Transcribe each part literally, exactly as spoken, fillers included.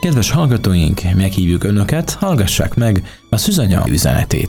Kedves hallgatóink, meghívjuk Önöket, hallgassák meg a Szűzanya üzenetét.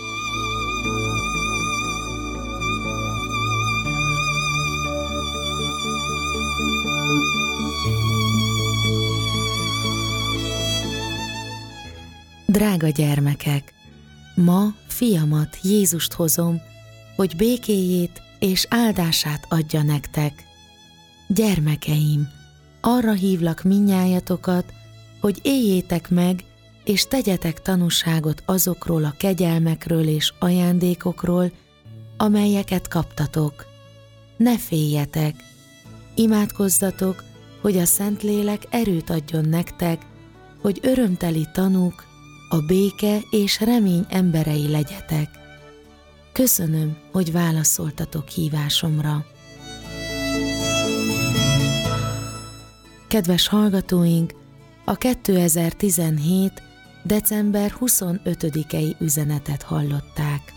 Drága gyermekek! Ma fiamat, Jézust hozom, hogy békéjét és áldását adja nektek. Gyermekeim, arra hívlak mindnyájatokat, hogy éljétek meg, és tegyetek tanúságot azokról a kegyelmekről és ajándékokról, amelyeket kaptatok. Ne féljetek, imádkozzatok, hogy a Szentlélek erőt adjon nektek, hogy örömteli tanúk, a béke és remény emberei legyetek. Köszönöm, hogy válaszoltatok hívásomra. Kedves hallgatóink, a kétezer-tizenhét. december huszonötödikei üzenetet hallották.